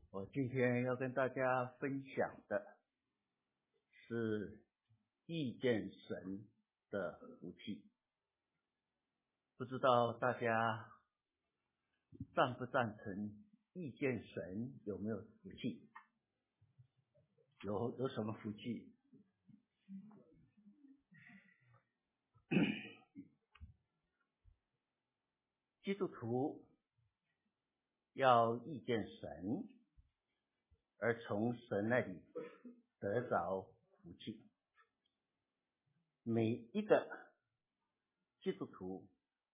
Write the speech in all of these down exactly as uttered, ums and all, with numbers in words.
我今天要跟大家分享的是遇见神的福气。不知道大家赞不赞成遇见神有没有福气？有有什么福气？基督徒要遇见神，而从神那里得着福气。每一个基督徒，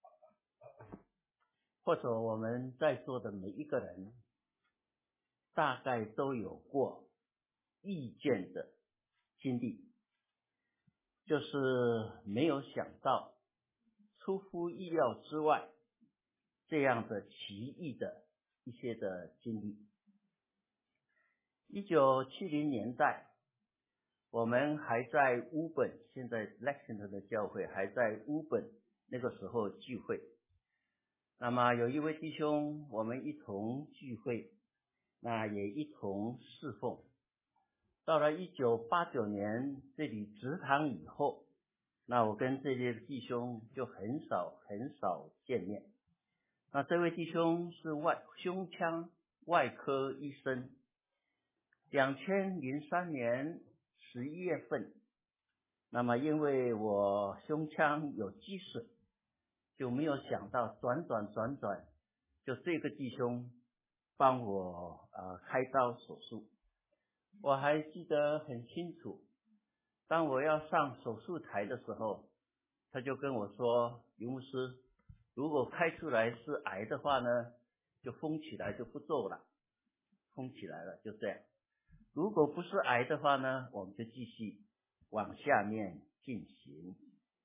或者我们在座的每一个人，大概都有过遇见的经历，就是没有想到出乎意料之外这样的奇异的一些的经历。一九七零年代，我们还在乌本，现在 Lexington 的教会还在乌本，那个时候聚会。那么有一位弟兄，我们一同聚会，那也一同侍奉。到了一九八九年这里植堂以后，那我跟这位弟兄就很少很少见面。那这位弟兄是外胸腔外科医生。两千零三年十一月份，那么因为我胸腔有积水，就没有想到转转转转，就这个弟兄帮我呃开刀手术。我还记得很清楚，当我要上手术台的时候，他就跟我说，刘牧师，如果开出来是癌的话呢，就封起来就不做了，封起来了，就这样。如果不是癌的话呢，我们就继续往下面进行。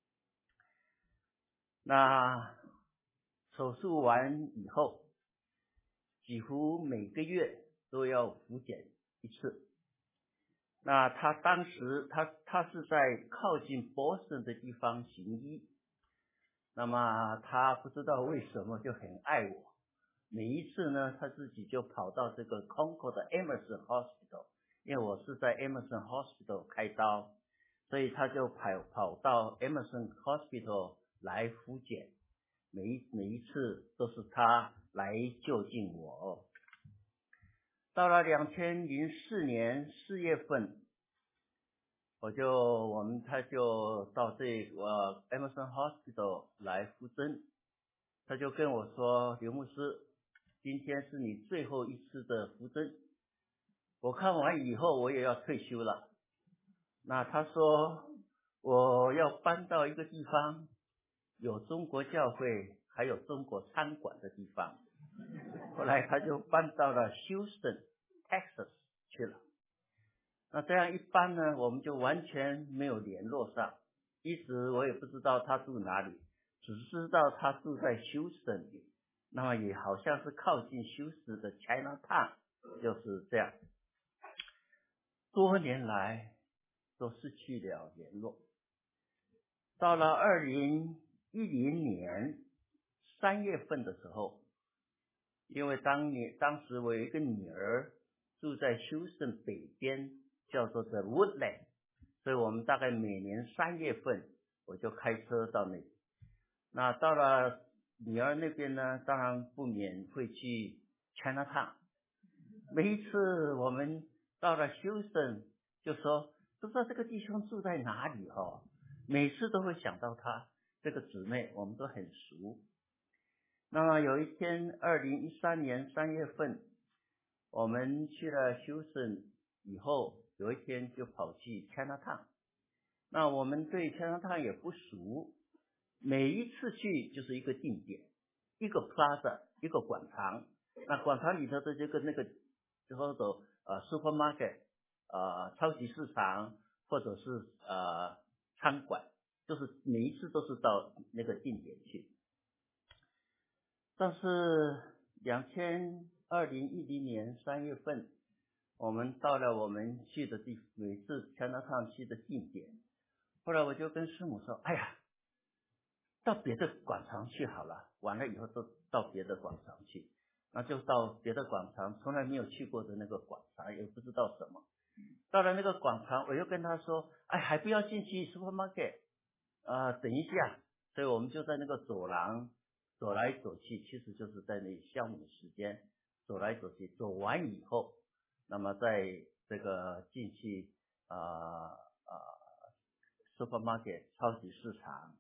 那手术完以后，几乎每个月都要复检一次。那他当时他他是在靠近 Boston 的地方行医，那么他不知道为什么就很爱我，每一次呢他自己就跑到这个 Concord 的 Emerson Hospital， 因为我是在 Emerson Hospital 开刀，所以他就跑跑到 Emerson Hospital 来复检，每一每一次都是他来就近我。到了两千零四年四月份，我就我们他就到这个 Emerson Hospital 来复诊，他就跟我说，刘牧师，今天是你最后一次的复诊，我看完以后我也要退休了。那他说我要搬到一个地方有中国教会还有中国餐馆的地方，后来他就搬到了 Houston Texas 去了。那这样一搬呢，我们就完全没有联络上，一直我也不知道他住哪里，只知道他住在 Houston 里，那么也好像是靠近 Houston 的 Chinatown， 就是这样。多年来都失去了联络。到了二零一零年三月份的时候，因为当年当时我有一个女儿住在休斯北边，叫做 The Woodland， 所以我们大概每年三月份我就开车到那里。那到了女儿那边呢，当然不免会去 Chinatown。 每一次我们到了休斯就说不知道这个弟兄住在哪里哦，每次都会想到他这个姊妹，我们都很熟。那么有一天二零一三年三月份，我们去了休斯以后，有一天就跑去 Chinatown。 那我们对 Chinatown 也不熟，每一次去就是一个定点，一个 plaza， 一个广场，那广场里头的这个那个之后的呃 supermarket， 呃超级市场或者是呃餐馆，就是每一次都是到那个定点去。但是两千二零一零年三月份，我们到了我们去的地，每次 Chinatown 去的定点。后来我就跟师母说，哎呀，到别的广场去好了，完了以后都到别的广场去。 那就到别的广场，从来没有去过的那个广场，也不知道什么。到了那个广场，我又跟他说，哎，还不要进去 supermarket， 啊、呃，等一下。所以我们就在那个走廊走来走去，其实就是在那里消磨时间，走来走去，走完以后，那么在这个进去啊啊、呃呃、supermarket 超级市场。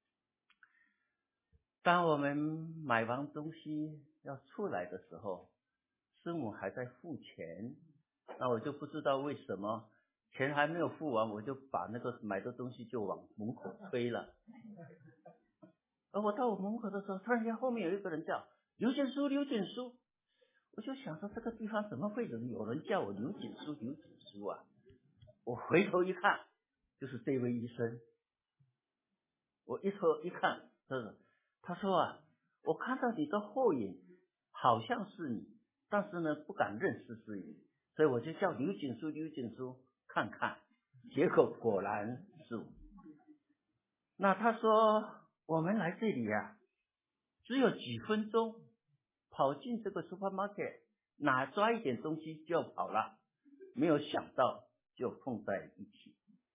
当我们买完东西要出来的时候，师母还在付钱，那我就不知道为什么钱还没有付完，我就把那个买的东西就往门口推了。而我到我门口的时候，突然间后面有一个人叫刘锦书，刘锦书，我就想说这个地方怎么会有人叫我刘锦书，刘锦书啊？我回头一看，就是这位医生。我一头一看，他他说啊，我看到你的后影，好像是你，但是呢不敢认识是你，所以我就叫刘锦书，刘锦书看看，结果果然是我。那他说我们来这里啊，只有几分钟，跑进这个 supermarket， 哪抓一点东西就跑了，没有想到就碰在一起。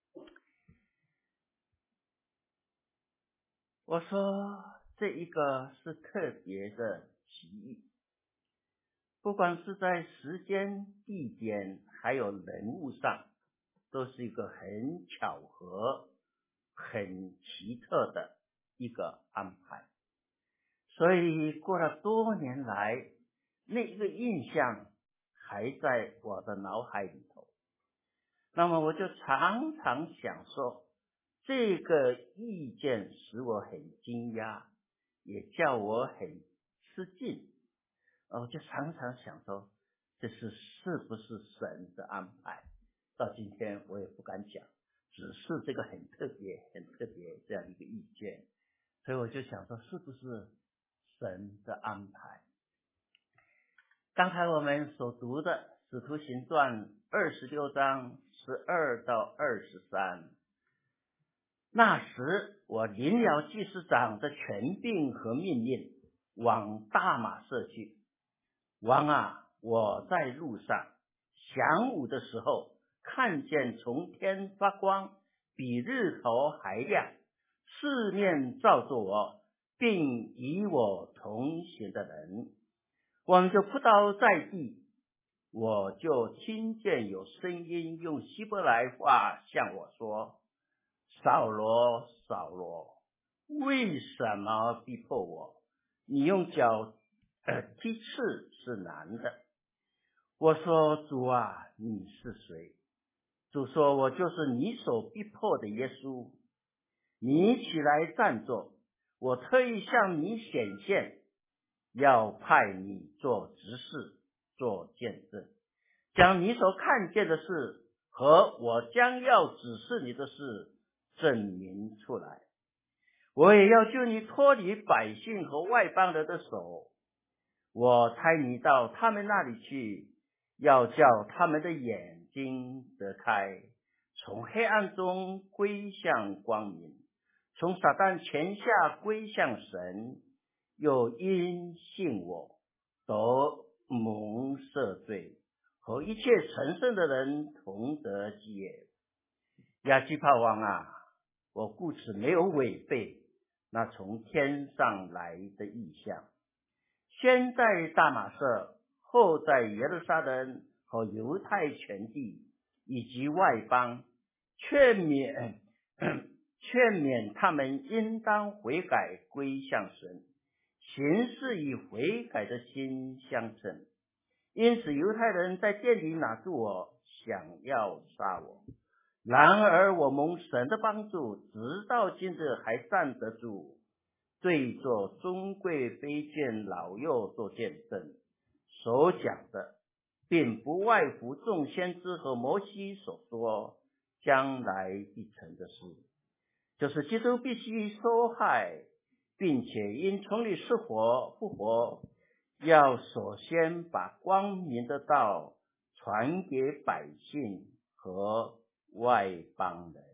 我说这一个是特别的奇遇，不管是在时间、地点还有人物上，都是一个很巧合、很奇特的一个安排。所以过了多年来，那一个印象还在我的脑海里头。那么我就常常想说，这个意见使我很惊讶，也叫我很吃惊。我就常常想说，这是是不是神的安排？到今天我也不敢讲，只是这个很特别很特别这样一个意见。所以我就想说，是不是神的安排？刚才我们所读的使徒行传二十六章十二到二十三，那时我领了祭司长的权柄和命令，往大马色去。王啊，我在路上晌午的时候，看见从天发光，比日头还亮，四面照着我，并与我同行的人。我们就扑倒在地，我就听见有声音用希伯来话向我说，扫罗，扫罗，为什么逼迫我？你用脚呃踢刺是难的。我说，主啊，你是谁？主说，我就是你所逼迫的耶稣。你起来站着，我特意向你显现，要派你做执事，做见证，将你所看见的事和我将要指示你的事证明出来。我也要救你脱离百姓和外邦人的手。我差你到他们那里去，要叫他们的眼睛得开，从黑暗中归向光明，从撒旦权下归向神，又因信我得蒙赦罪，和一切成圣的人同得基业。亚基帕王啊，我故此没有违背那从天上来的意象，先在大马色，后在耶路撒冷和犹太全地以及外邦，劝勉劝勉他们应当悔改归向神，行事以悔改的心相称。因此犹太人在殿里拿住我，想要杀我。然而我蒙神的帮助，直到今日还站得住，对着尊贵卑贱老幼做见证。所讲的并不外乎众先知和摩西所说将来必成的事，就是基督必须受害，并且因从你是活复活，要首先把光明的道传给百姓和外邦人。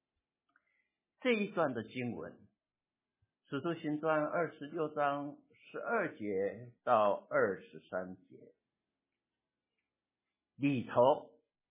这一段的经文，使徒行传二十六章十二节到二十三节里头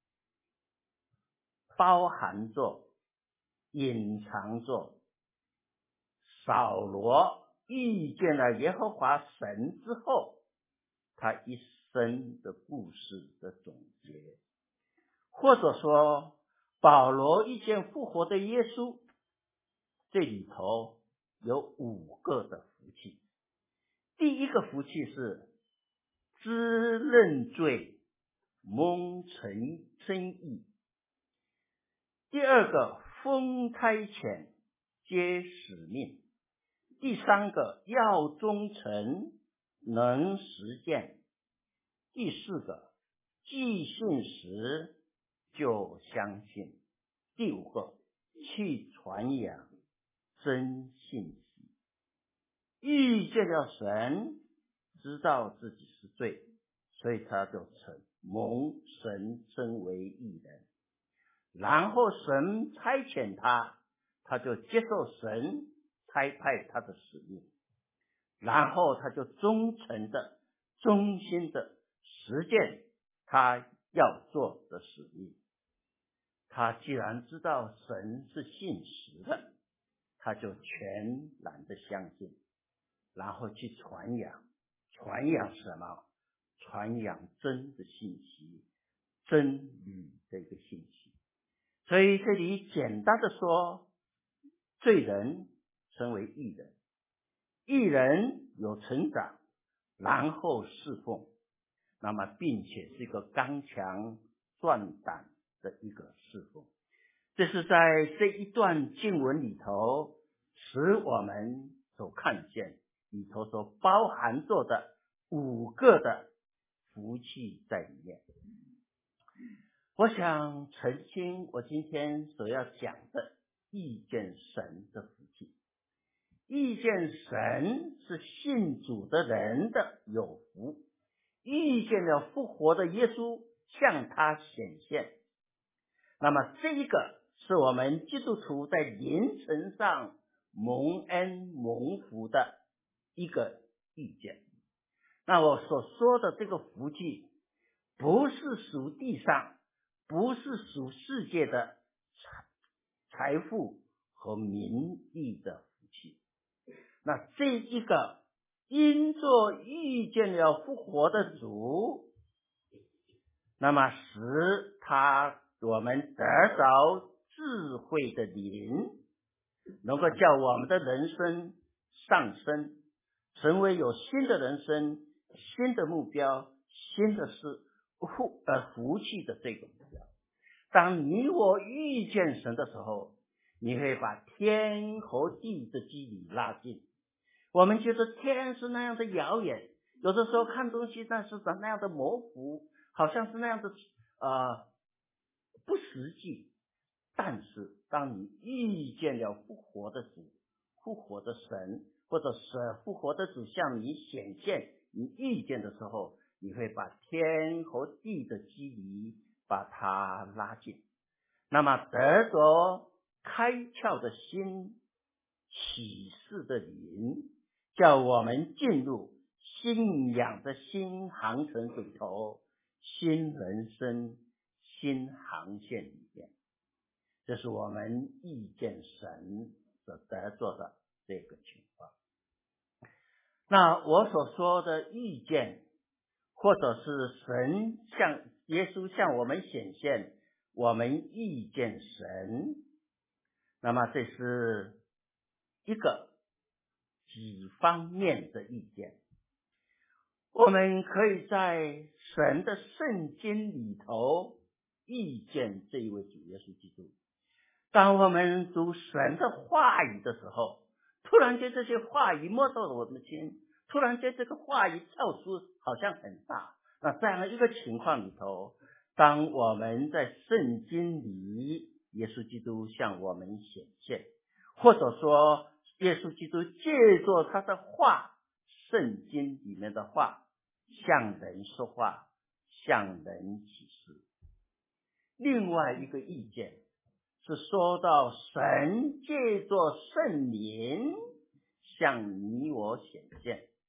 包含着隐藏着扫罗遇见了耶和华神之后他一生的故事的总结，或者说保罗遇见复活的耶稣，这里头有五个的福气。第一个福气是知认罪，蒙承称义。第二个封差遣，接使命。第三个要忠诚，能实践。第四个既信时就相信。第五个去传扬真信息。遇见了神，知道自己是罪，所以他就成蒙神称为义人。然后神差遣他，他就接受神差派他的使命，然后他就忠诚的忠心的实践他要做的使命。他既然知道神是信实的，他就全然的相信，然后去传扬。传扬什么？传扬真的信息，真理的一个信息。所以这里简单的说，罪人成为义人，义人有成长，然后侍奉，那么并且是一个刚强壮胆的一个侍奉。这是在这一段经文里头使我们所看见里头所包含着的五个的福气在里面。我想澄清我今天所要讲的遇见神的福气。遇见神是信主的人的有福，遇见了复活的耶稣向他显现，那么这一个是我们基督徒在灵程上蒙恩蒙福的一个遇见。那我所说的这个福气不是属地上，不是属世界的财富和名利的福气。那这一个因着遇见了复活的主，那么使他我们得着智慧的灵，能够叫我们的人生上升，成为有新的人生、新的目标、新的是福呃福气的这个目标。当你我遇见神的时候，你会把天和地的距离拉近。我们觉得天是那样的遥远，有的时候看东西但是那样的模糊，好像是那样的呃不实际。但是当你遇见了复活的主、复活的神，或者是复活的主向你显现，你遇见的时候，你会把天和地的距离把它拉近，那么得着开窍的心、启示的灵，叫我们进入信仰的新航程里头，新人生、新航线里面。这是我们遇见神所得着的这个情况。那我所说的遇见，或者是神向耶稣向我们显现，我们遇见神，那么这是一个几方面的遇见。我们可以在神的圣经里头遇见这一位主耶稣基督。当我们读神的话语的时候，突然间这些话语摸到了我们的心，突然间这个话语跳出好像很大。那这样一个情况里头，当我们在圣经里，耶稣基督向我们显现，或者说耶稣基督借着他的话，圣经里面的话，向人说话，向人启示。另外一个意见是说到神借着圣灵向你我显现，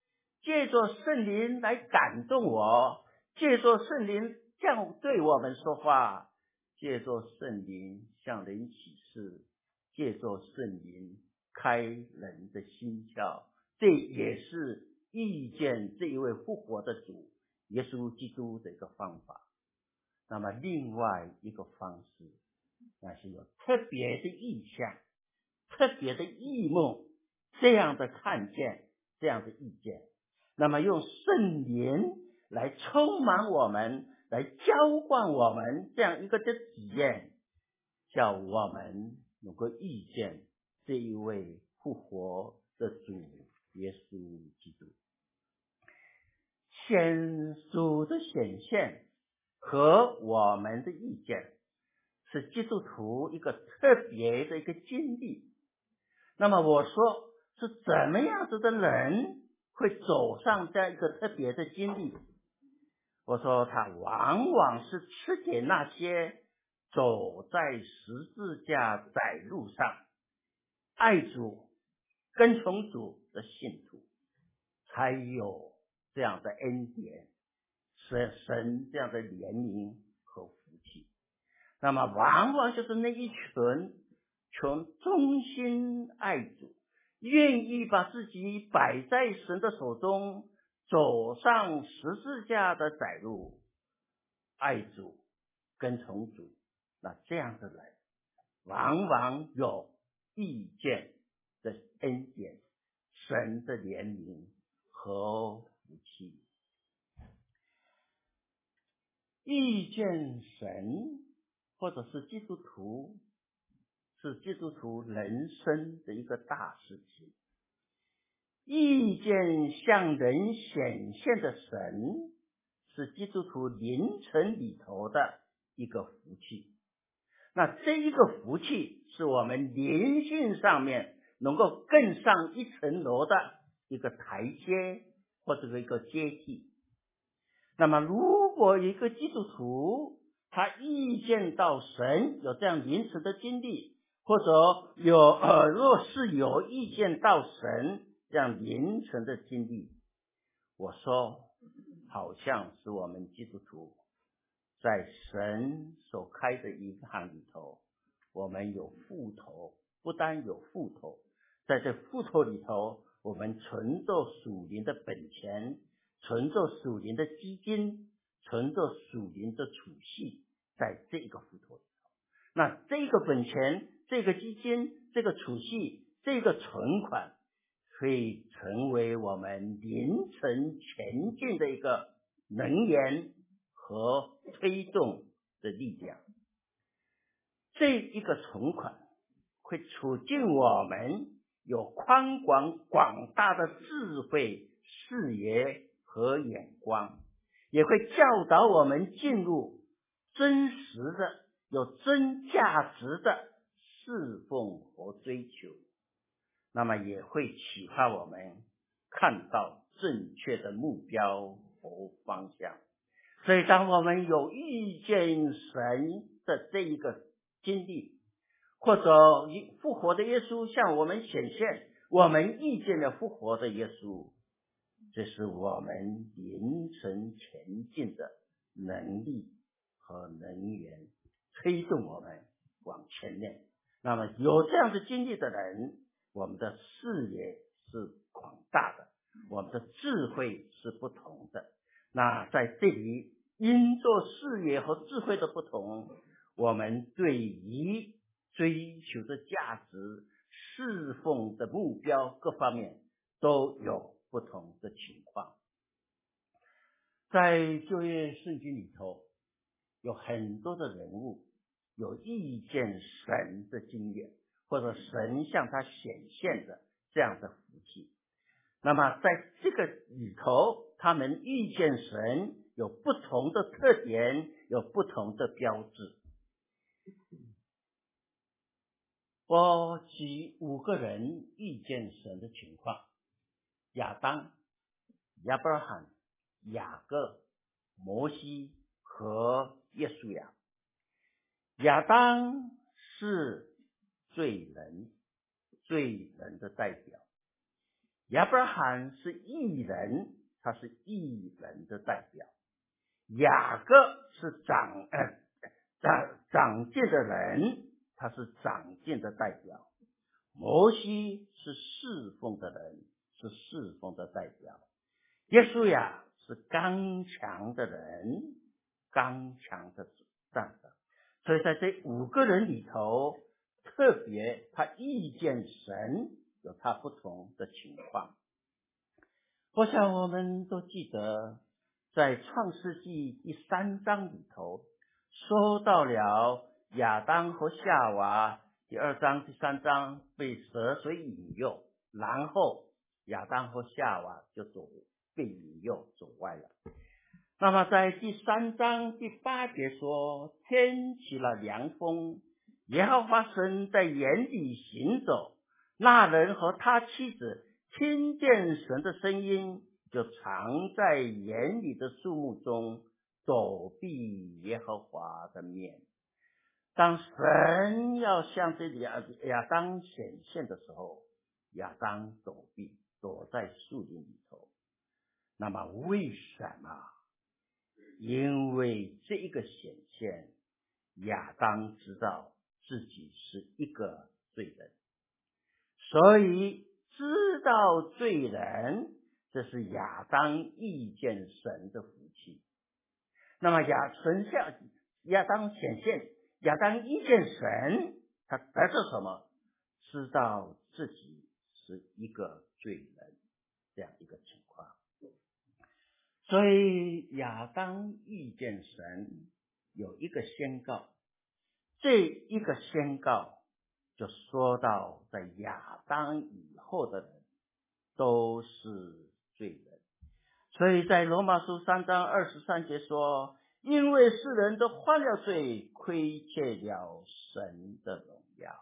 借着圣灵来感动我，借着圣灵这样对我们说话，借着圣灵向人启示，借着圣灵开人的心窍，这也是遇见这一位复活的主耶稣基督的一个方法。那么另外一个方式，那是有特别的意象，特别的异梦，这样的看见，这样的意见，那么用圣灵来充满我们，来浇灌我们，这样一个的体验，叫我们能够遇见这一位复活的主耶稣基督。显主的显现和我们的意见是基督徒一个特别的一个经历。那么我说是怎么样子的人会走上这样一个特别的经历？我说他往往是吃给那些走在十字架窄路上爱主跟从主的信徒才有这样的恩典，是神这样的怜悯和福气。那么往往就是那一群从忠心爱主，愿意把自己摆在神的手中，走上十字架的窄路，爱主跟从主，那这样的人往往有遇见的恩典，神的怜悯和福气。遇见神或者是基督徒，是基督徒人生的一个大事情。遇见向人显现的神，是基督徒灵程里头的一个福气。那这一个福气是我们灵性上面能够更上一层楼的一个台阶或者一个阶梯。那么如果一个基督徒他遇见到神，有这样灵程的经历，或者有呃，若是有遇见到神这样灵程的经历，我说好像是我们基督徒在神所开的银行里头，我们有户头，不单有户头，在这户头里头，我们存着属灵的本钱，存着属灵的基金，存着属灵的储蓄，在这个户头里头。那这个本钱，这个基金，这个储蓄，这个存款，会成为我们灵程前进的一个能源和推动的力量。这一个存款会促进我们有宽广广大的智慧、视野和眼光，也会教导我们进入真实的、有真价值的侍奉和追求，那么也会启发我们看到正确的目标和方向。所以当我们有遇见神的这一个经历，或者复活的耶稣向我们显现，我们遇见了复活的耶稣，这是我们灵程前进的能力和能源，推动我们往前面。那么有这样的经历的人，我们的视野是广大的，我们的智慧是不同的。那在这里因着视野和智慧的不同，我们对于追求的价值、侍奉的目标各方面都有不同的情况。在旧约圣经里头，有很多的人物有遇见神的经验，或者神向他显现的这样的福气。那么在这个里头，他们遇见神有不同的特点，有不同的标志。我举五个人遇见神的情况：亚当、亚伯拉罕、雅各、摩西和耶稣亚。亚当是罪人，罪人的代表。 亚伯拉罕是义人，他是义人的代表。雅各是长呃长长进的人，他是长进的代表。摩西是侍奉的人，是侍奉的代表。耶稣呀是刚强的人，刚强的站着。所以在这五个人里头，特别他遇见神有他不同的情况。我想我们都记得，在创世纪第三章里头说到了亚当和夏娃，第二章第三章被蛇所引诱，然后亚当和夏娃就走被引诱走歪了。那么在第三章第八节说，天起了凉风，耶和华神在园里行走，那人和他妻子听见神的声音，就藏在园里的树木中，躲避耶和华的面。当神要向这里亚当显现的时候，亚当躲避，躲在树林里头。那么为什么？因为这一个显现，亚当知道自己是一个罪人，所以知道罪人，这是亚当遇见神的福气。那么亚神下亚当显现，亚当遇见神，他得到什么？知道自己是一个罪人，这样一个情况。所以亚当遇见神有一个宣告，这一个宣告就说到在亚当以后的人都是罪人。所以在罗马书三章二十三节说，因为世人都犯了罪，亏欠了神的荣耀。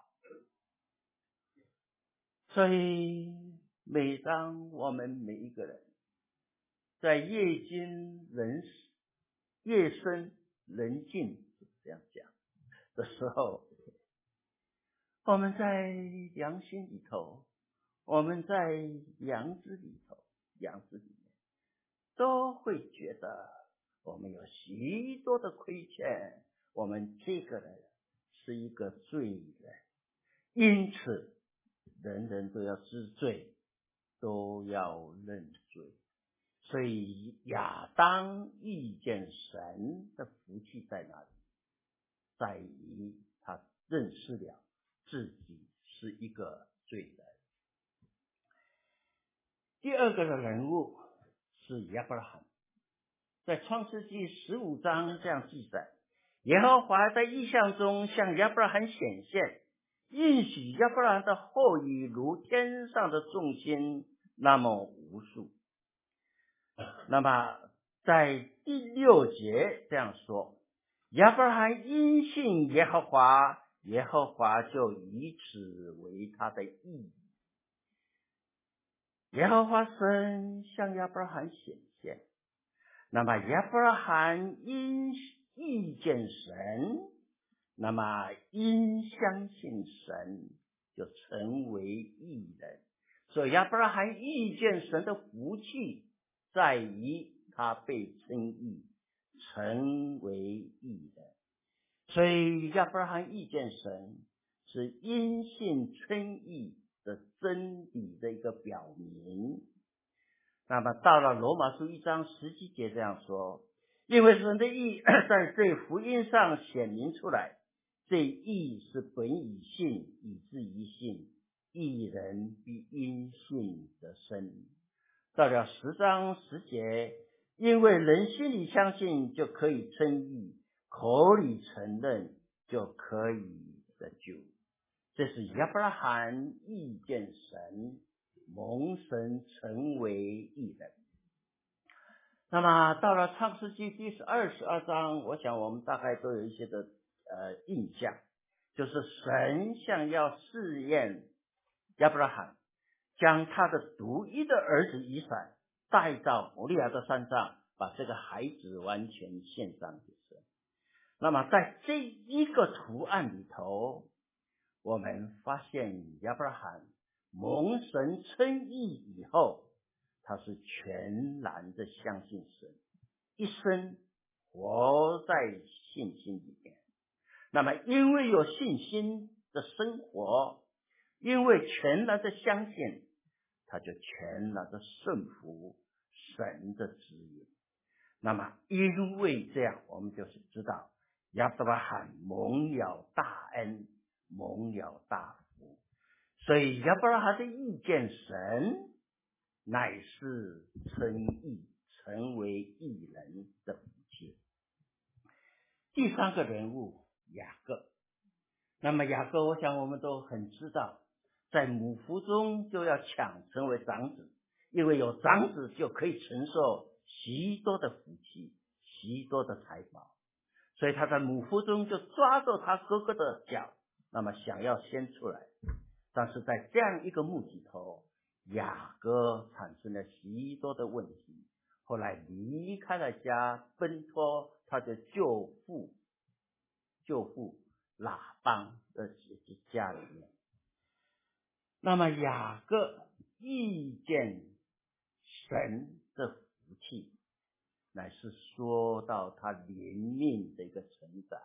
所以每当我们每一个人在夜深人夜深人静这样讲的时候，我们在良心里头，我们在良知里头，良知里面都会觉得我们有许多的亏欠，我们这个人是一个罪人，因此人人都要知罪，都要认罪。所以亚当遇见神的福气在哪里？在于他认识了自己是一个罪人。第二个的人物是亚伯拉罕，在创世纪十五章这样记载，耶和华在异象中向亚伯拉罕显现，应许亚伯拉罕的后裔如天上的众星那么无数。那么在第六节这样说，亚伯拉罕因信耶和华，耶和华就以此为他的义。耶和华神向亚伯拉罕显现，那么亚伯拉罕因遇见神，那么因相信神就成为义人。所以亚伯拉罕遇见神的福气在于他被称义，成为义人。所以亚伯拉罕遇见神是因信称义的真理的一个表明。那么到了罗马书一章十七节这样说，因为神的义在这福音上显明出来，这义是本以信以至于信，义人必因信得生。到了十章十节，因为人心里相信就可以称义，口里承认就可以得救。这是亚伯拉罕遇见神，蒙神成为义人。那么到了创世纪第二十二章，我想我们大概都有一些的呃印象，就是神想要试验亚伯拉罕，将他的独一的儿子以撒带到摩利亚的山上，把这个孩子完全献上给神。那么在这一个图案里头，我们发现亚伯拉罕蒙神称义以后，他是全然的相信神，一生活在信心里面。那么因为有信心的生活，因为全然的相信，他就全然的顺服神的指引。那么因为这样，我们就是知道亚伯拉罕蒙了大恩，蒙了大福，所以亚伯拉罕的遇见神，乃是称义，成为义人的福气。第三个人物雅各，那么雅各我想我们都很知道，在母腹中就要抢成为长子，因为有长子就可以承受许多的福气，许多的财宝，所以他在母腹中就抓住他哥哥的脚，那么想要先出来。但是在这样一个目的头，雅各产生了许多的问题，后来离开了家，奔脱他的舅父舅父拉邦的家里面。那么雅各遇见神的福气，乃是说到他灵命的一个成长。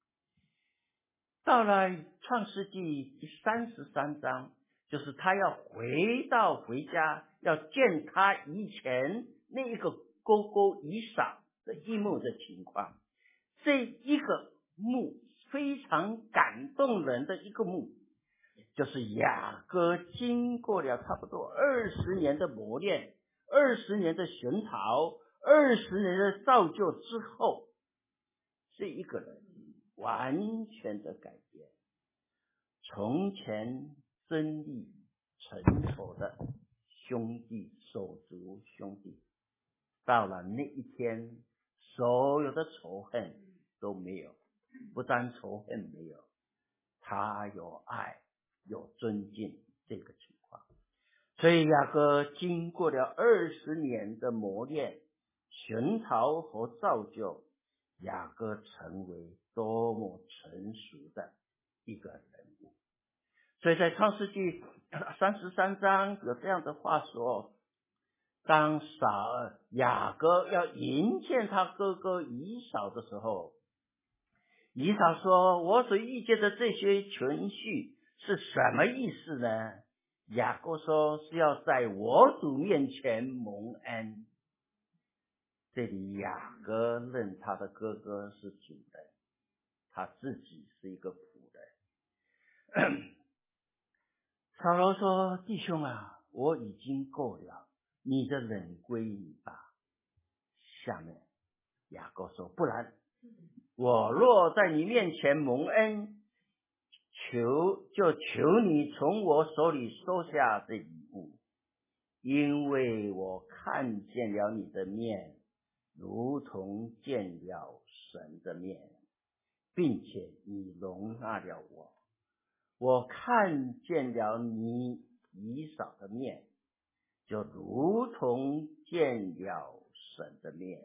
到了创世纪第三十三章，就是他要回到回家，要见他以前那一个哥哥以扫的一幕的情况。这一个幕非常感动人的一个幕，就是雅各经过了差不多二十年的磨练，二十年的寻讨，二十年的造就之后，这一个人完全的改变。从前争利成仇的兄弟手足兄弟，到了那一天，所有的仇恨都没有，不但仇恨没有，他有爱有尊敬这个情况。所以雅各经过了二十年的磨练、寻讨和造就，雅各成为多么成熟的一个人物。所以在创世纪三十三章有这样的话说，当扫雅各要迎见他哥哥以扫的时候，以扫说，我所遇见的这些群畜是什么意思呢？雅各说，是要在我主面前蒙恩。这里雅各认他的哥哥是主人，他自己是一个仆人。扫罗说，弟兄啊，我已经够了，你的忍归你吧。下面雅各说，不然我若在你面前蒙恩，求就求你从我手里收下这一物，因为我看见了你的面，如同见了神的面，并且你容纳了我。我看见了你以扫的面，就如同见了神的面。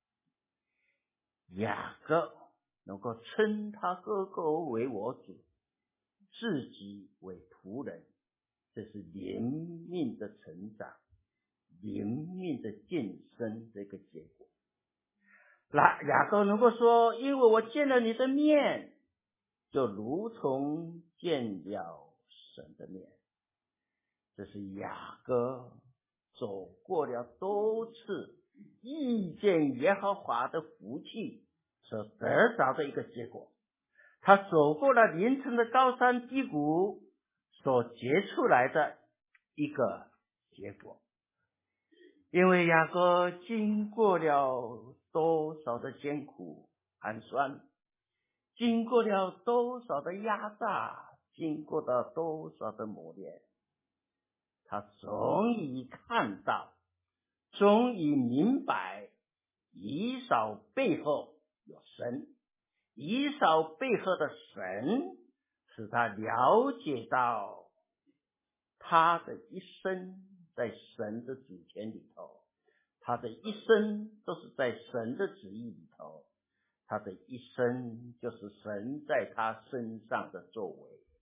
雅各能够称他哥哥为我主，自己为仆人，这是灵命的成长，灵命的晋升的一个结果。那雅各能够说，因为我见了你的面，就如同见了神的面。这是雅各走过了多次遇见耶和华的福气所得着的一个结果。他走过了凌晨的高山低谷所结出来的一个结果。因为雅各经过了多少的艰苦寒酸，经过了多少的压榨，经过了多少的磨练，他终于看到，终于明白，以扫背后有神，以扫背后的神使他了解到他的一生在神的主权里头，他的一生都是在神的旨意里头，他的一生就是神在他身上的作为。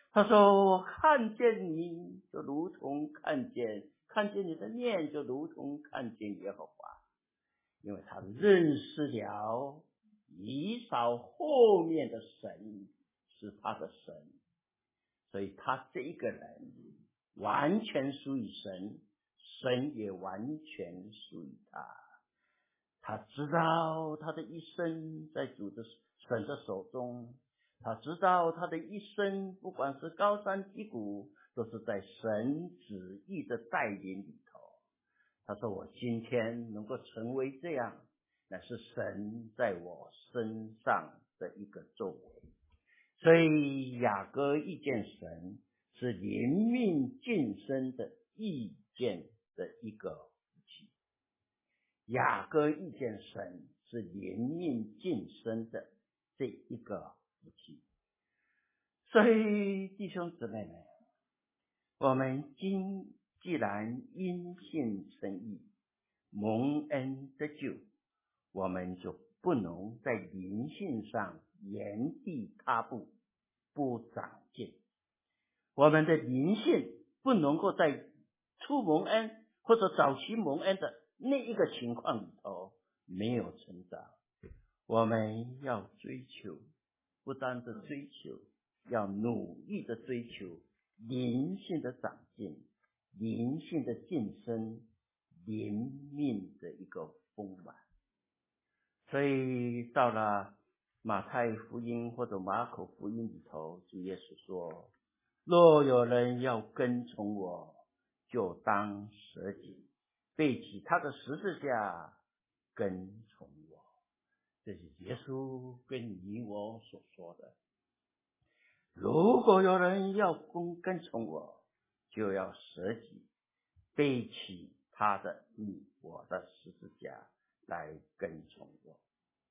他说我看见你就如同看见看见你的面就如同看见耶和华，因为他认识了以扫后面的神是他的神，所以他这一个人完全属于神，神也完全属于他。他知道他的一生在主的神的手中，他知道他的一生不管是高山低谷都是在神旨意的带领里头。他说我今天能够成为这样，那是神在我身上的一个作为。所以雅各遇见神是灵命晋升的遇见的一个福气，雅各遇见神是灵命晋升的这一个福气。所以弟兄姊妹们，我们今既然因信称义，蒙恩得救，我们就不能在灵性上原地踏步，不长进。我们的灵性不能够在初蒙恩或者早期蒙恩的那一个情况里头没有成长。我们要追求，不单是追求，要努力的追求灵性的长进，灵性的晋升，灵命的一个丰满。所以到了马太福音或者马可福音里头，主耶稣说，若有人要跟从我，就当舍己，背起他的十字架跟从我。这是耶稣跟你我所说的，如果有人要跟从我，就要舍己，背起他的你我的十字架来跟从我。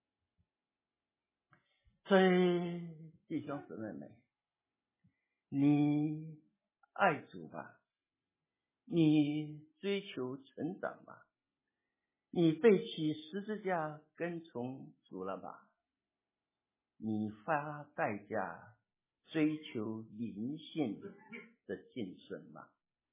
所以弟兄姊妹们，你爱主吧，你追求成长吧，你背起十字架跟从主了吧，你花代价追求灵性的晋升吧，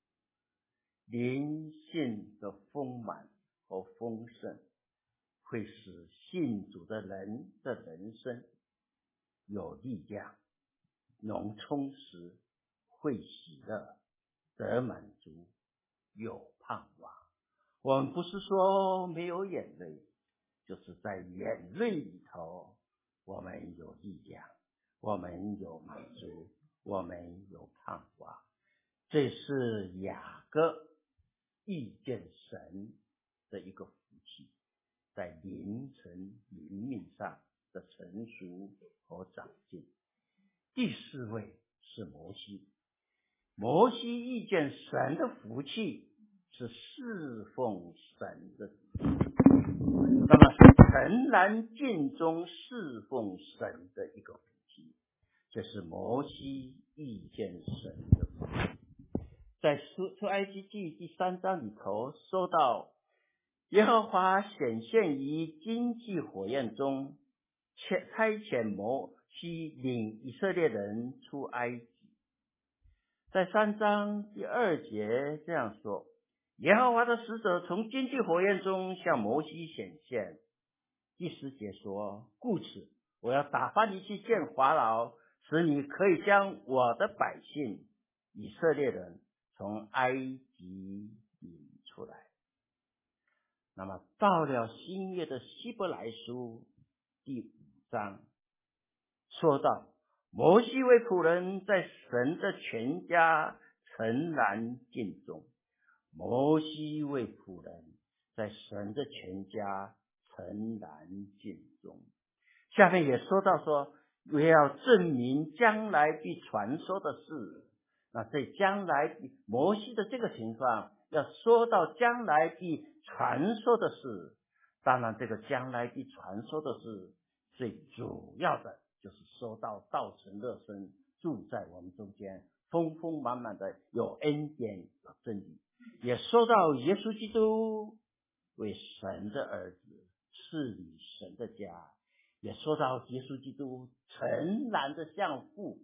灵性的丰满和丰盛会使信主的人的人生有力量，能充实，会喜乐，得满足，有盼望。我们不是说没有眼泪，就是在眼泪里头我们有力量，我们有满足，我们有盼望。这是雅各遇见神的一个福气，在灵层灵命上的成熟和长进。第四位是摩西，摩西遇见神的福气是侍奉神的，那么是诚然尽忠侍奉神的一个福气，这是摩西遇见神的福气。在出埃及记第三章里头说到，耶和华显现于荆棘火焰中，差遣摩西领以色列人出埃及。在三章第二节这样说，耶和华的使者从荆棘火焰中向摩西显现。第十节说，故此我要打发你去见法老，使你可以将我的百姓以色列人从埃及领出来。那么到了新约的希伯来书第五章说到，摩西为仆人在神的全家诚然尽忠，摩西为仆人在神的全家诚然尽忠。下面也说到说，也要证明将来必传说的事。那在将来摩西的这个情况，要说到将来必传说的事，当然这个将来必传说的事最主要的就是说到道成肉身住在我们中间，丰丰满满的有恩典有真理，也说到耶稣基督为神的儿子治理神的家，也说到耶稣基督诚然的向父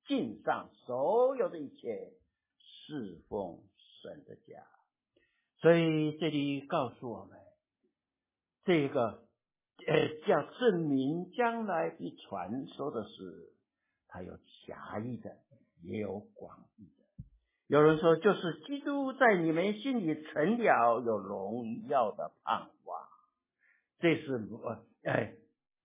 尽上所有的一切，侍奉神的家。所以这里告诉我们，这个呃叫证明将来的传说的事，它有狭义的，也有广义的。有人说，就是基督在你们心里成了有荣耀的盼望，这是呃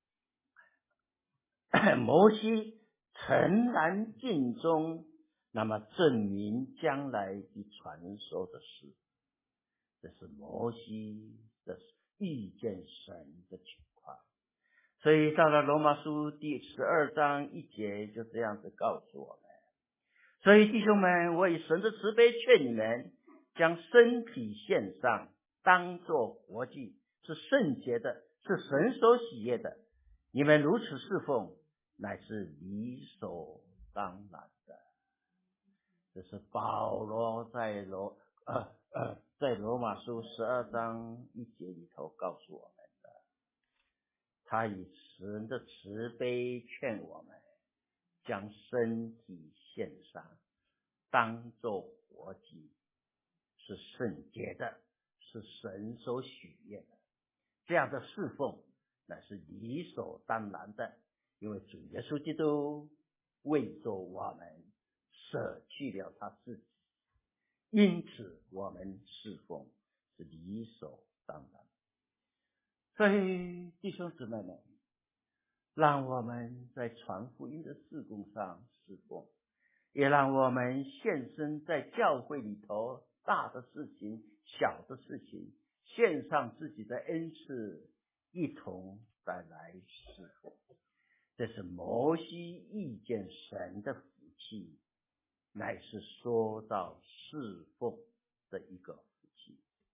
摩西诚然尽忠，那么证明将来的传说的事，这是摩西的遇见神的情况。所以到了罗马书第十二章一节就这样子告诉我们，所以弟兄们，我以神的慈悲劝你们，将身体献上，当作活祭，是圣洁的，是神所喜悦的。你们如此侍奉，乃是理所当然的。这是保罗在罗呃呃在罗马书十二章一节里头告诉我们的。他以神的慈悲劝我们，将身体献上，当作活祭，是圣洁的，是神所许愿的。这样的侍奉乃是理所当然的，因为主耶稣基督为着我们舍去了他自己，因此我们侍奉是理所当然。所以弟兄姊妹们，让我们在传福音的事工上侍奉，也让我们献身在教会里头，大的事情小的事情，献上自己的恩赐，一同再来侍奉。这是摩西遇见神的福气，乃是说到侍奉的一个福气。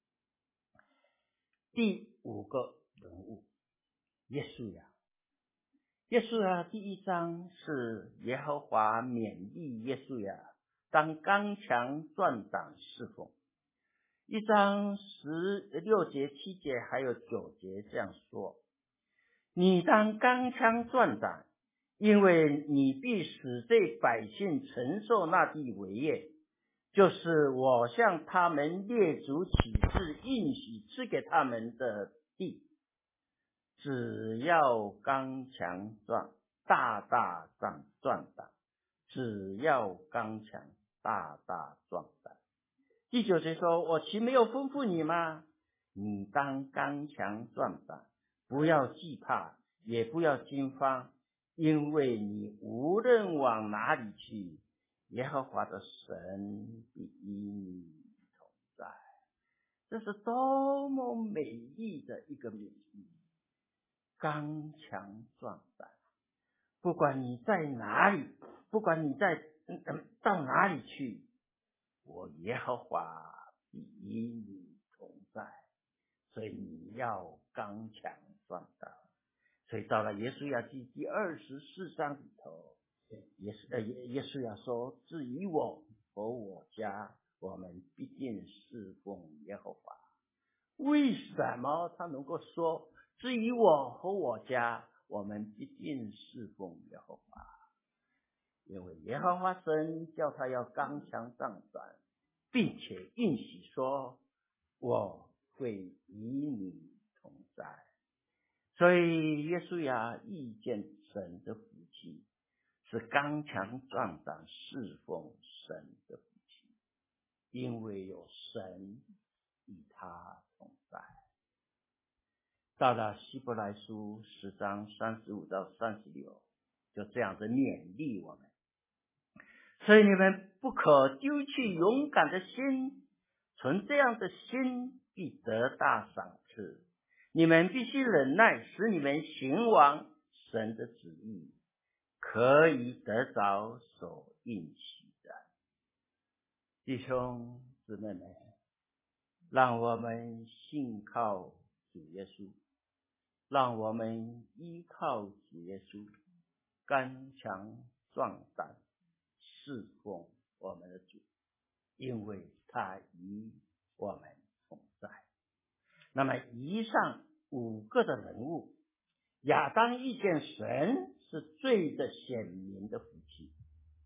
第五个人物，耶稣呀。耶稣呀，第一章是耶和华勉励耶稣呀，当刚强壮胆侍奉。一章十六节、七节还有九节这样说：你当刚强壮胆，因为你必使这百姓承受那地为业，就是我向他们列祖起誓应许赐给他们的地。只要刚强壮，大大壮壮胆；只要刚强，大大壮胆。第九节说：我岂没有吩咐你吗？你当刚强壮胆，不要惧怕，也不要惊慌，因为你无论往哪里去，耶和华的神必与你同在。这是多么美丽的一个名字！刚强壮胆，不管你在哪里，不管你在、嗯、到哪里去，我耶和华必与你同在。所以你要刚强壮胆。所以到了耶稣亚记第二十四章里头，耶稣呃耶耶稣亚说：至于我和我家，我们必定侍奉耶和华。为什么他能够说至于我和我家，我们必定侍奉耶和华？因为耶和华神叫他要刚强壮胆，并且应许说：我会与你同在。所以耶稣呀遇见神的福气，是刚强壮胆侍奉神的福气，因为有神与他同在。到了希伯来书十章三十五到三十六，就这样子勉励我们。所以你们不可丢弃勇敢的心，存这样的心必得大赏赐。你们必须忍耐，使你们行完神的旨意，可以得着所应许的。弟兄姊妹们，让我们信靠主耶稣，让我们依靠主耶稣，刚强壮胆侍奉我们的主，因为他与我们同在。那么以上五个的人物，亚当遇见神是最的显明的福气。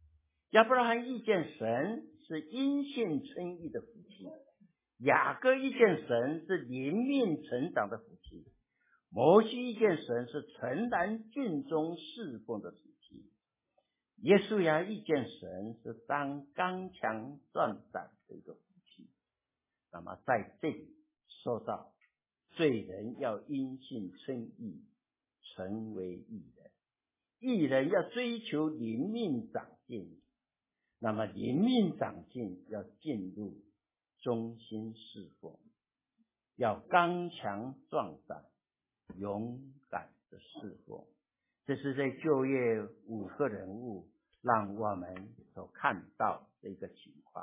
亚伯拉罕遇见神是因信称义的福气，雅各遇见神是灵命成长的福气，摩西遇见神是承担尽忠侍奉的福气，耶稣呀遇见神是当刚强壮胆的一个福气。那么在这里说到罪人要因信称义，成为义人，义人要追求灵命长进，那么灵命长进要进入忠心侍奉，要刚强壮胆，勇敢的侍奉。这是在旧约五个人物让我们所看到的一个情况。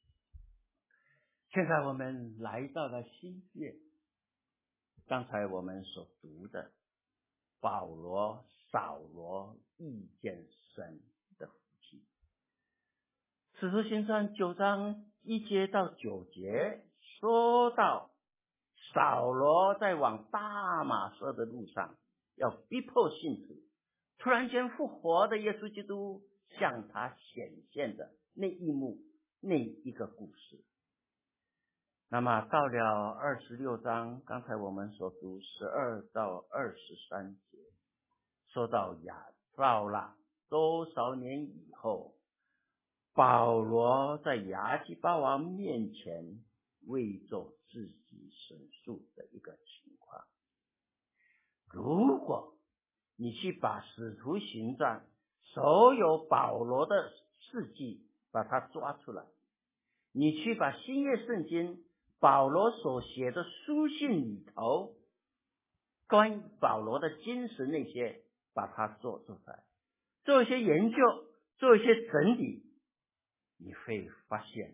现在我们来到了新约，刚才我们所读的保罗、扫罗遇见神的福气。使徒行传九章一节到九节说到扫罗在往大马色的路上要逼迫信徒，突然间复活的耶稣基督向他显现的那一幕，那一个故事。那么到了二十六章，刚才我们所读十二到二十三节，说到亚到了多少年以后，保罗在亚基巴王面前为做自己申诉的一个情况。如果你去把使徒行传所有保罗的事迹把它抓出来，你去把新约圣经保罗所写的书信里头关于保罗的精神那些把它做出来，做一些研究，做一些整理，你会发现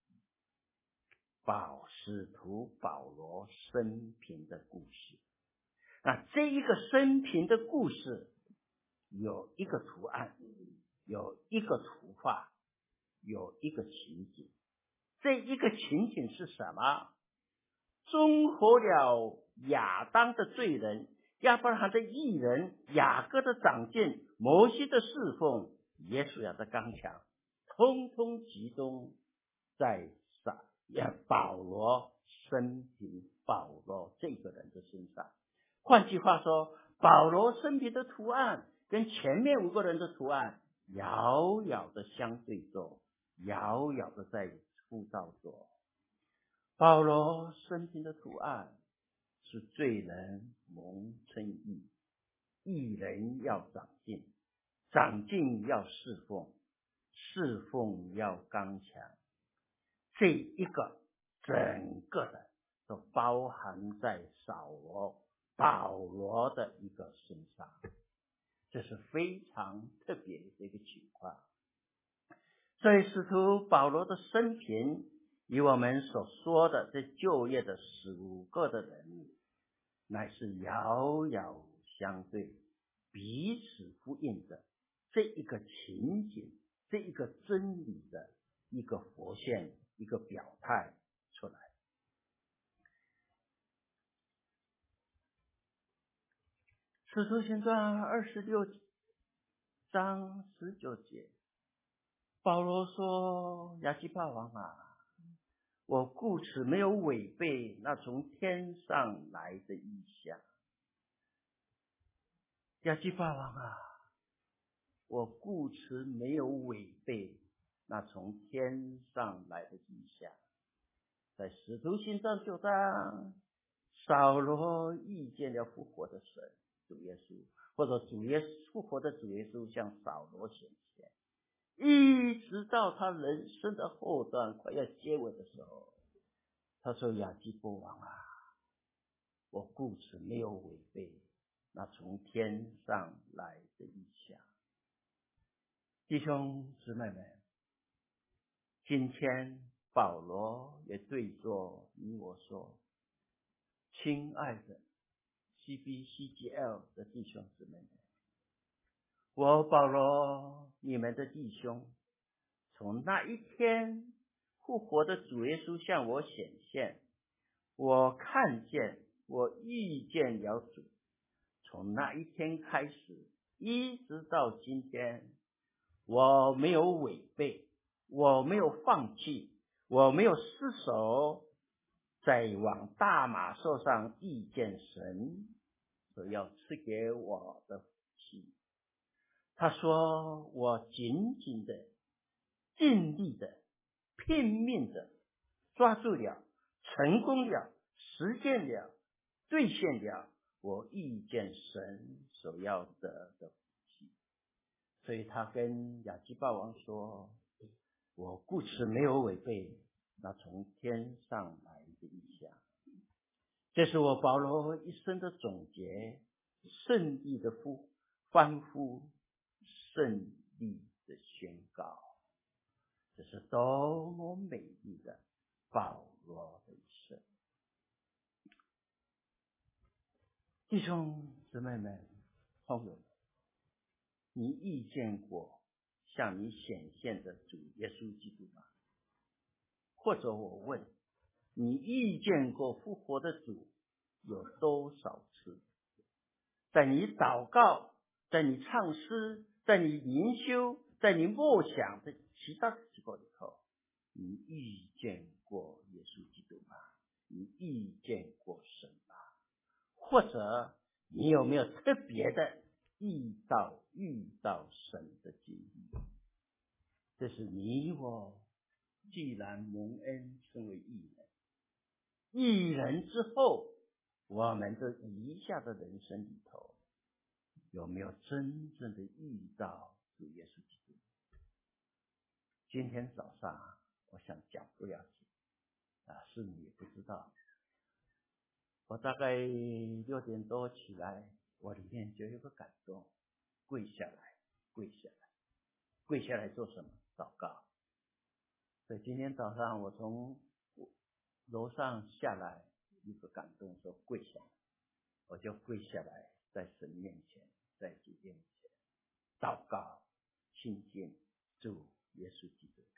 保使徒保罗生平的故事。那这一个生平的故事有一个图案，有一个图画，有一个情景。这一个情景是什么？综合了亚当的罪人、亚伯拉罕的义人、雅各的长进、摩西的侍奉、耶稣亚的刚强，通通集中在保罗生平保罗这个人的身上。换句话说，保罗生平的图案跟前面五个人的图案遥遥的相对着，遥遥的在塑造着。保罗生平的图案是罪人蒙称义，义人要长进，长进要侍奉，侍奉要刚强。这一个整个的都包含在扫罗保罗的一个身上，这是非常特别的一个情况。所以使徒保罗的生平与我们所说的这旧约的十五个的人物乃是遥遥相对，彼此呼应的这一个情景，这一个真理的一个活现，一个表态出来。使徒行传二十六章十九节，保罗说：亚基帕王啊，我故此没有违背那从天上来的意象。亚基帕王啊，我故此没有违背那从天上来的意象。在使徒行传九章，扫罗遇见了复活的神主耶稣，或者主耶稣复活的主耶稣向扫罗显现，一直到他人生的后段快要结尾的时候，他说：亚基波王啊，我故此没有违背那从天上来的意象。弟兄姊妹们，今天保罗也对着你我说：亲爱的 C B C G L 的弟兄姊妹们，我保罗你们的弟兄，从那一天复活的主耶稣向我显现，我看见，我遇见了主。从那一天开始一直到今天， 我没有违背，我没有放弃，我没有失手，在往大马兽上遇见神所要赐给我的福气。他说我紧紧的、尽力的、拼命的抓住了，成功了，实践了，兑现了我遇见神所要得的福气。所以他跟亚基霸王说，我故此没有违背那从天上来的意象。这是我保罗一生的总结，胜利的呼欢呼，胜利的宣告。这是多么美丽的保罗的一生。弟兄姊妹们，朋友们，你遇见过向你显现的主耶稣基督吗？或者我问，你遇见过复活的主有多少次？在你祷告，在你唱诗，在你灵修，在你默想的其他的时候里头，你遇见过耶稣基督吗？你遇见过神吗？或者你有没有特别的遇到遇到神的经历？这是你我既然蒙恩成为义人，义人之后，我们这余下的人生里头，有没有真正的遇到主耶稣基督？今天早上我想讲不了解啊，是你不知道。我大概六点多起来，我里面就有个感动，跪下来，跪下来，跪下来做什么？祷告。所以今天早上我从楼上下来，一个感动说跪下来，我就跪下来，在神面前，在主面前祷告，亲近主耶稣基督。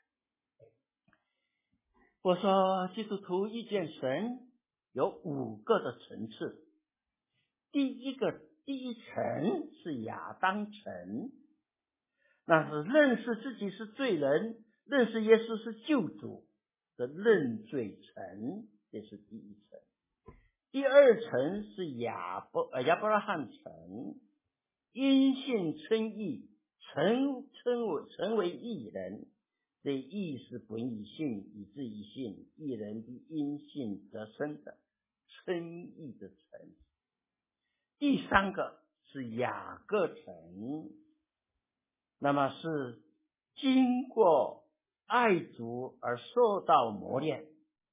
我说基督徒遇见神有五个的层次。第一个第一层是亚当层，那是认识自己是罪人，认识耶稣是救主的认罪层，这是第一层。第二层是亚伯呃亚伯拉罕层，因信称义，成称为成为义人。这义是本以信，以致以信，义人的因信得生的称义的层。第三个是雅各层，那么是经过爱主而受到磨练，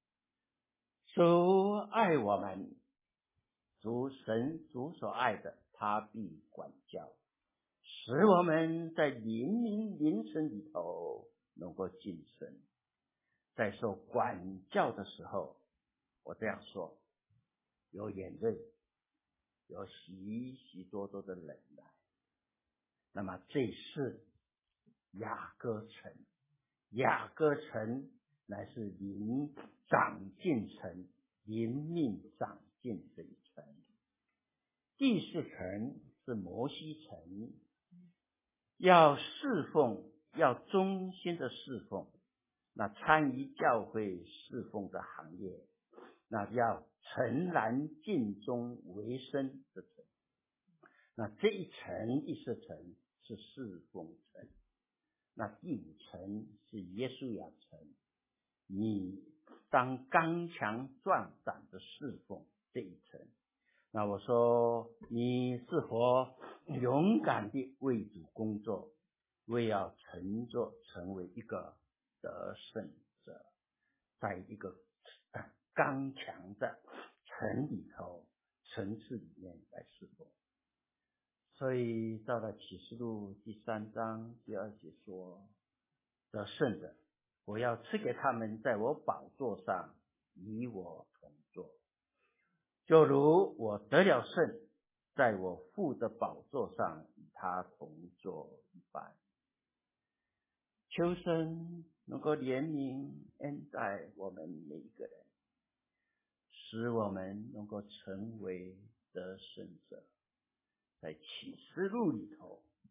主爱我们，主神主所爱的，他必管教，使我们在灵灵灵神里头能够晋升。在受管教的时候，我这样说，有眼泪，有许许多多的忍耐。那么这是雅各层，雅各层乃是灵长进层，灵命长进这一层。第四层是摩西层，要侍奉，要忠心的侍奉，那参与教会侍奉的行业，那要诚然尽忠为生的层。那这一层第四层是侍奉层，那第五层是耶稣亚层，你当刚强壮胆的侍奉这一层。那我说你是否勇敢地为主工作，为要成就成为一个得胜者，在一个刚强的层里头层次里面来侍奉。所以到了启示录第三章第二节说，得胜的，我要赐给他们在我宝座上与我同坐，就如我得了胜，在我父的宝座上与他同坐一般。求神能够怜悯恩待我们每一个人，使我们能够成为得胜者。在启示录里头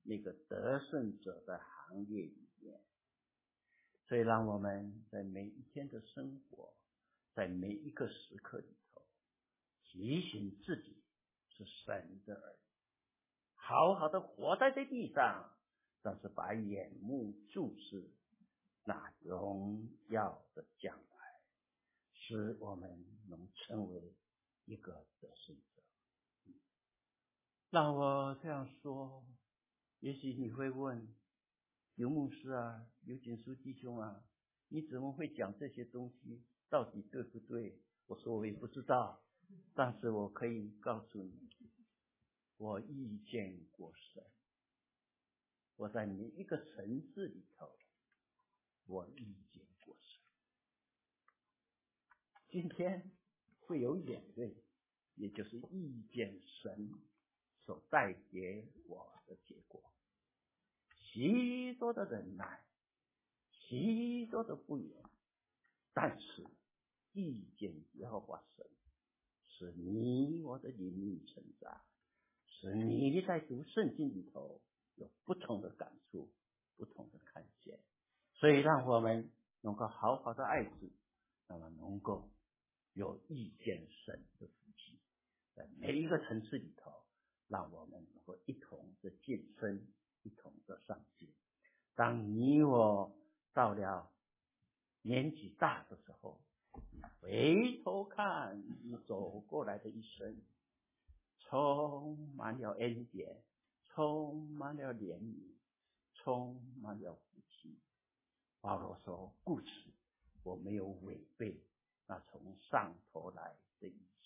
那个得胜者的行列里面。所以让我们在每一天的生活，在每一个时刻里头，提醒自己是神的儿女，好好的活在这地上，但是把眼目注视那荣耀的将来，使我们能成为一个得胜者。让我这样说，也许你会问，刘牧师啊，刘锦书弟兄啊，你怎么会讲这些东西？到底对不对？我说我也不知道，但是我可以告诉你，我遇见过神，我在每一个层次里头，我遇见过神。今天会有眼泪，也就是遇见神所带给我的结果。许多的忍耐，许多的不远，但是遇见耶和华神，使你我的灵命成长，使你在读圣经里头有不同的感触，不同的看见。所以让我们能够好好的爱主，那么能够有遇见神的福气，在每一个层次里头，让我们能够一同的晋升，一同的上进。当你我到了年纪大的时候，回头看你走过来的一生，充满了恩典，充满了怜悯，充满了福气。保罗说，故此我没有违背那从上头来的意